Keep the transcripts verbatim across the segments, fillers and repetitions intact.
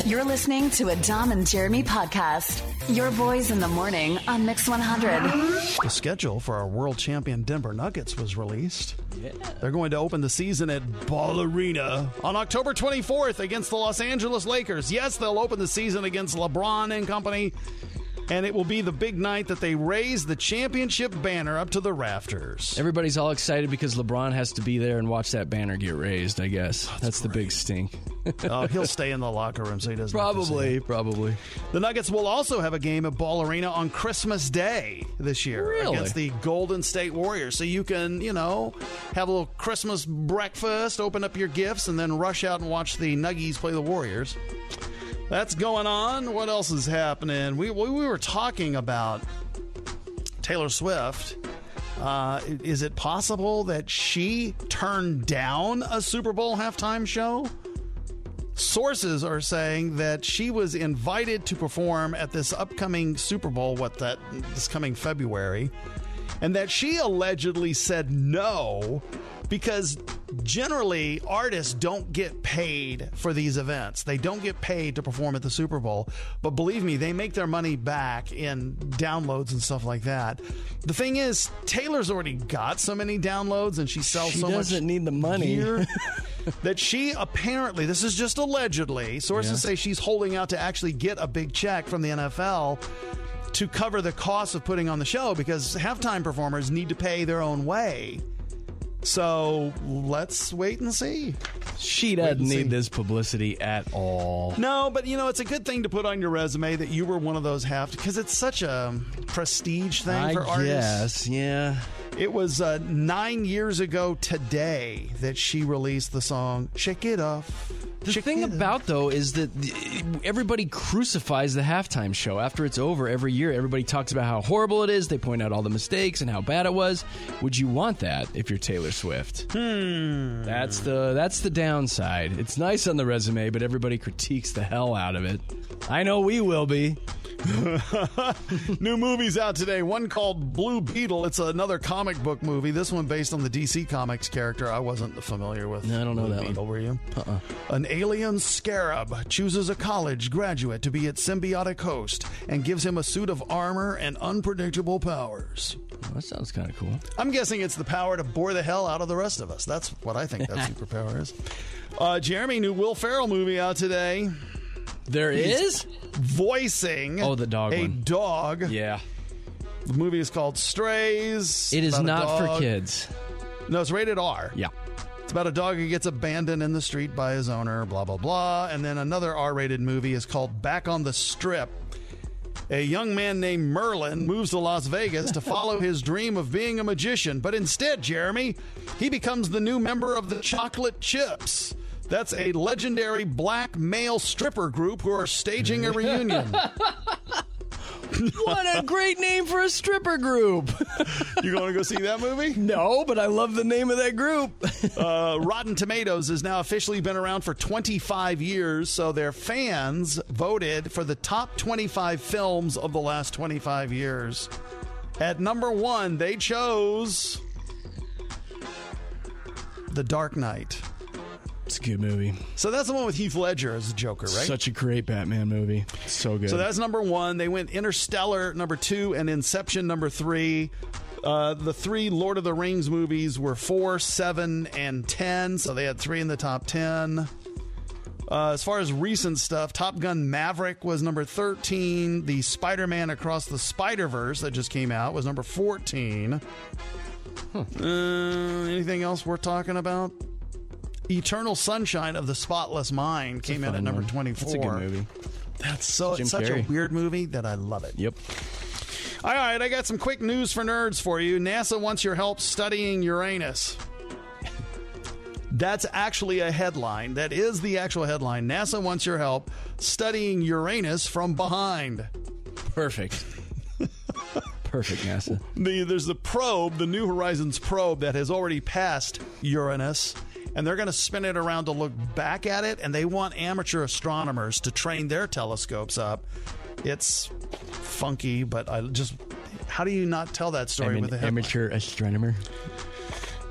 You're listening to a Dom and Jeremy podcast. Your boys in the morning on Mix one hundred. The schedule for our world champion Denver Nuggets was released. Yeah. They're going to open the season at Ball Arena on October twenty-fourth against the Los Angeles Lakers. Yes, they'll open the season against LeBron and company, and it will be the big night that they raise the championship banner up to the rafters. Everybody's all excited because LeBron has to be there and watch that banner get raised, I guess. That's, That's the big stink. Oh, he'll stay in the locker room so he doesn't Probably, have to probably. The Nuggets will also have a game at Ball Arena on Christmas Day this year Really? against the Golden State Warriors. So you can, you know, have a little Christmas breakfast, open up your gifts, and then rush out and watch the Nuggies play the Warriors. That's going on. What else is happening? We we, we were talking about Taylor Swift. Uh, is it possible that she turned down a Super Bowl halftime show? Sources are saying that she was invited to perform at this upcoming Super Bowl, what that this coming February, and that she allegedly said no because generally artists don't get paid for these events. They don't get paid to perform at the Super Bowl, but believe me, they make their money back in downloads and stuff like that. The thing is, Taylor's already got so many downloads and she sells she so much. She doesn't need the money. Gear that she apparently, this is just allegedly, sources yeah. say she's holding out to actually get a big check from the N F L to cover the cost of putting on the show because halftime performers need to pay their own way. So let's wait and see. She doesn't need this publicity at all. No, but you know, it's a good thing to put on your resume that you were one of those half, because it's such a prestige thing I for artists. Yes, yeah. It was uh, nine years ago today that she released the song "Shake It Off." The Shake thing it about, off. though, is that everybody crucifies the halftime show. After it's over every year, everybody talks about how horrible it is. They point out all the mistakes and how bad it was. Would you want that if you're Taylor Swift? Hmm. That's the that's the downside. It's nice on the resume, but everybody critiques the hell out of it. I know we will be. New movies out today. One called Blue Beetle. It's another comic book movie. This one based on the D C Comics character. I wasn't familiar with. No, I don't know Blue that Beetle, one. Were you? Uh-uh. An alien scarab chooses a college graduate to be its symbiotic host and gives him a suit of armor and unpredictable powers. Well, that sounds kind of cool. I'm guessing it's the power to bore the hell out of the rest of us. That's what I think that superpower is. Uh, Jeremy, new Will Ferrell movie out today. There He's is? voicing Oh, the dog a one. dog. Yeah. The movie is called Strays. It is About a not for dog. kids. No, it's rated R. Yeah. It's about a dog who gets abandoned in the street by his owner, blah, blah, blah. And then another R-rated movie is called Back on the Strip. A young man named Merlin moves to Las Vegas to follow his dream of being a magician. But instead, Jeremy, he becomes the new member of the Chocolate Chips. That's a legendary black male stripper group who are staging a reunion. What a great name for a stripper group. You going to go see that movie? No, but I love the name of that group. uh, Rotten Tomatoes has now officially been around for twenty-five years, so their fans voted for the top twenty-five films of the last twenty-five years. At number one, they chose The Dark Knight. It's a good movie. So that's the one with Heath Ledger as a Joker, right? Such a great Batman movie. So good. So that's number one. They went Interstellar number two and Inception number three. Uh, the three Lord of the Rings movies were four, seven, and ten. So they had three in the top ten. Uh, as far as recent stuff, Top Gun Maverick was number thirteen. The Spider-Man Across the Spider-Verse that just came out was number fourteen. Huh. Uh, anything else worth talking about? Eternal Sunshine of the Spotless Mind came in at number twenty-four. That's a good movie. That's so Jim it's such Carrey. a weird movie that I love it. Yep. All right, I got some quick news for nerds for you. NASA wants your help studying Uranus. That's actually a headline. That is the actual headline. NASA wants your help studying Uranus from behind. Perfect. Perfect, NASA. The, there's the probe, the New Horizons probe that has already passed Uranus, and they're going to spin it around to look back at it, and they want amateur astronomers to train their telescopes up. It's funky, but I just... How do you not tell that story I'm with an a headline? amateur astronomer.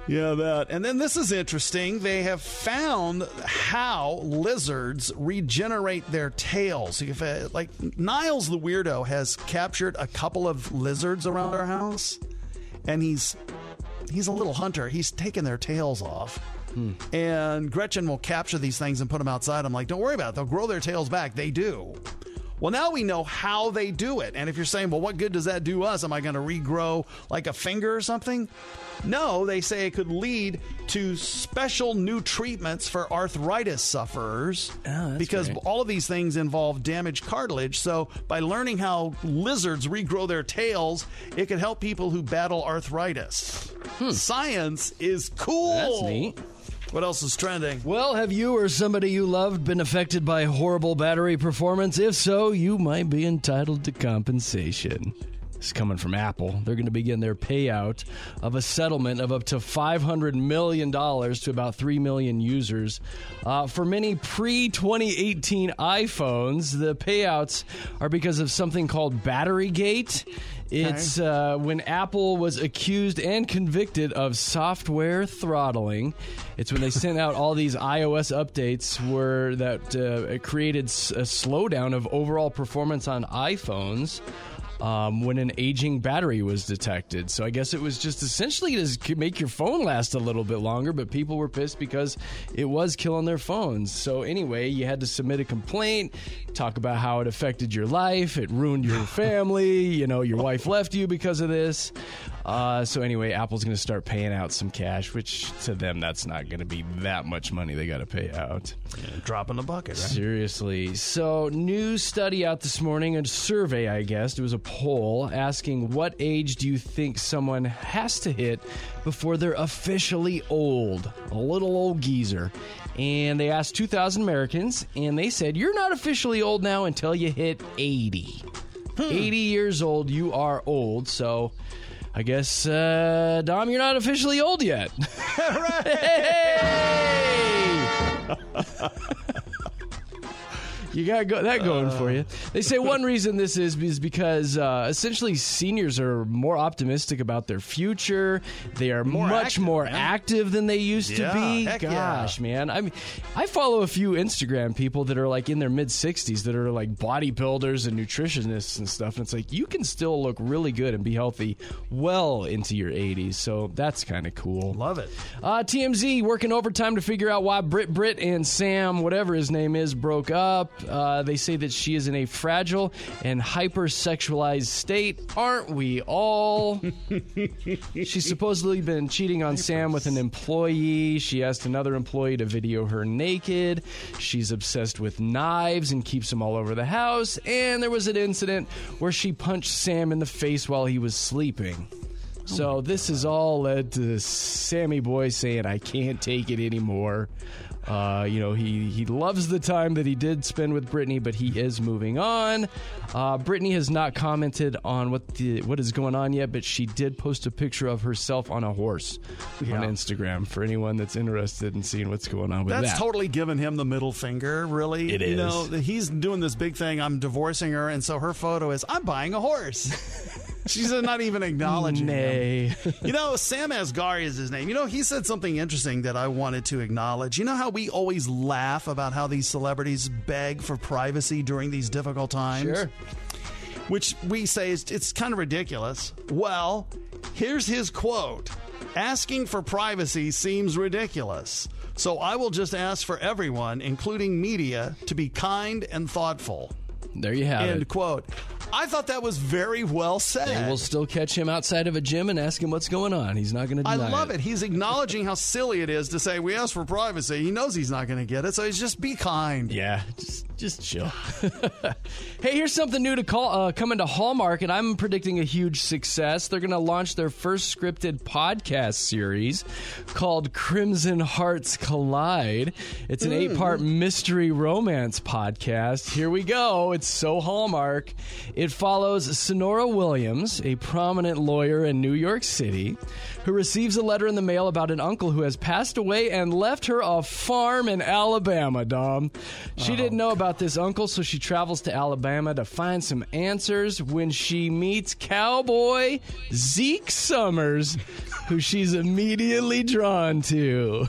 Yeah, that. And then this is interesting. They have found how lizards regenerate their tails. If, uh, like, Niles the Weirdo has captured a couple of lizards around our house, and he's he's a little hunter. He's taken their tails off. Hmm. And Gretchen will capture these things and put them outside. I'm like, don't worry about it. They'll grow their tails back. They do. Well, now we know how they do it. And if you're saying, well, what good does that do us? Am I going to regrow like a finger or something? No, they say it could lead to special new treatments for arthritis sufferers. Oh, because great. all of these things involve damaged cartilage. So by learning how lizards regrow their tails, it could help people who battle arthritis. Hmm. Science is cool. That's neat. What else is trending? Well, have you or somebody you loved been affected by horrible battery performance? If so, you might be entitled to compensation. This is coming from Apple. They're going to begin their payout of a settlement of up to five hundred million dollars to about three million users. Uh, for many pre twenty eighteen iPhones, the payouts are because of something called Batterygate. It's uh, when Apple was accused and convicted of software throttling. It's when they sent out all these iOS updates where that uh, it created a slowdown of overall performance on iPhones. Um, when an aging battery was detected. So I guess it was just essentially to make your phone last a little bit longer, but people were pissed because it was killing their phones. So anyway, you had to submit a complaint, talk about how it affected your life, it ruined your family, you know, your wife left you because of this. Uh, so anyway, Apple's going to start paying out some cash, which to them, that's not going to be that much money they got to pay out. Yeah, drop in the bucket, right? Seriously. So, new study out this morning, a survey, I guess. It was a poll asking what age do you think someone has to hit before they're officially old? A little old geezer. And they asked two thousand Americans, and they said, you're not officially old now until you hit eighty. Hmm. eighty years old, you are old, so... I guess, uh, Dom, you're not officially old yet. Hey! You got go- that going uh, for you. They say one reason this is is because uh, essentially seniors are more optimistic about their future. They are more much active, more man. active than they used yeah, to be. Heck Gosh, yeah. man. I mean, I follow a few Instagram people that are like in their mid sixties that are like bodybuilders and nutritionists and stuff. And it's like you can still look really good and be healthy well into your eighties. So that's kind of cool. Love it. Uh, T M Z working overtime to figure out why Brit Brit and Sam, whatever his name is, broke up. Uh, they say that she is in a fragile and hypersexualized state. Aren't we all? She's supposedly been cheating on Sam with an employee. She asked another employee to video her naked. She's obsessed with knives and keeps them all over the house. And there was an incident where she punched Sam in the face while he was sleeping. So this has all led to Sammy Boy saying, I can't take it anymore. Uh, you know, he, he loves the time that he did spend with Brittany, but he is moving on. Uh, Brittany has not commented on what the, what is going on yet, but she did post a picture of herself on a horse yeah. on Instagram for anyone that's interested in seeing what's going on with that's that. That's totally giving him the middle finger, really. It is. You know, he's doing this big thing, I'm divorcing her, and so her photo is, I'm buying a horse. She's not even acknowledging Nay. him. You know, Sam Asghari is his name. You know, he said something interesting that I wanted to acknowledge. You know how we always laugh about how these celebrities beg for privacy during these difficult times? Sure. Which we say is it's kind of ridiculous. Well, here's his quote. Asking for privacy seems ridiculous. So I will just ask for everyone, including media, to be kind and thoughtful. There you have End it. quote. I thought that was very well said. And we'll still catch him outside of a gym and ask him what's going on. He's not going to deny I love it. it. He's acknowledging how silly it is to say we ask for privacy. He knows he's not going to get it, so he's just be kind. Yeah, just, just chill. Hey, here's something new to call uh, coming to Hallmark, and I'm predicting a huge success. They're going to launch their first scripted podcast series called Crimson Hearts Collide. It's an mm. eight-part mystery romance podcast. Here we go. It's so Hallmark. It follows Sonora Williams, a prominent lawyer in New York City, who receives a letter in the mail about an uncle who has passed away and left her a farm in Alabama, Dom. She oh. didn't know about this uncle, so she travels to Alabama to find some answers when she meets cowboy Zeke Summers, who she's immediately drawn to.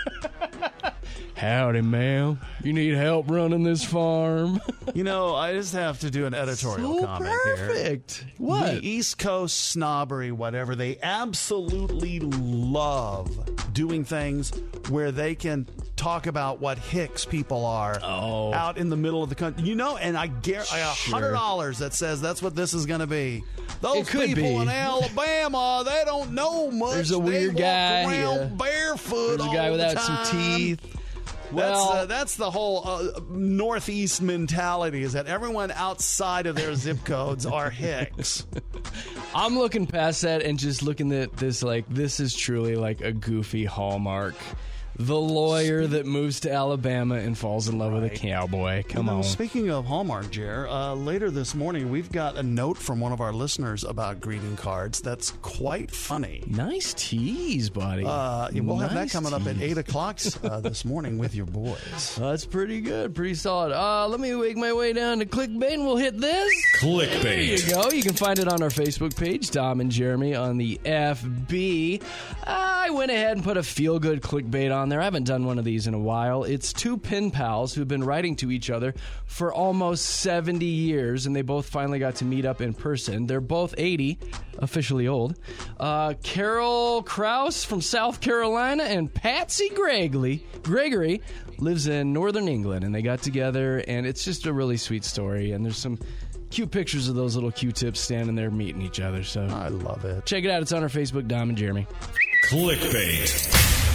Howdy, ma'am. You need help running this farm? You know, I just have to do an editorial so comment perfect. here. What? The East Coast snobbery, whatever, they absolutely love doing things where they can talk about what hicks people are oh. out in the middle of the country. You know, and I get I got one hundred dollars that says that's what this is going to be. Those people be. in Alabama, they don't know much. There's a they weird walk guy around yeah. barefoot. There's a guy all without the time. some teeth. Well, Well, that's, uh, that's the whole uh, Northeast mentality, is that everyone outside of their zip codes are hicks. I'm looking past that and just looking at this like, this is truly like a goofy Hallmark. The lawyer that moves to Alabama and falls in love right. with a cowboy. Come you know, on. Speaking of Hallmark, Jer, uh, later this morning we've got a note from one of our listeners about greeting cards that's quite funny. Nice tease, buddy. Uh, we'll nice have that coming tease. up at eight o'clock uh, this morning with your boys. Uh, that's pretty good. Pretty solid. Uh, let me make my way down to clickbait and we'll hit this. Clickbait. There you go. You can find it on our Facebook page, Dom and Jeremy on the F B. I went ahead and put a feel-good clickbait on there. I haven't done one of these in a while. It's two pen pals who've been writing to each other for almost seventy years, and they both finally got to meet up in person. They're both eighty, officially old. Uh, Carol Krause from South Carolina and Patsy Gregory, Gregory lives in Northern England, and they got together, and it's just a really sweet story, and there's some cute pictures of those little Q-tips standing there meeting each other. So I love it. Check it out. It's on our Facebook, Dom and Jeremy. Clickbait.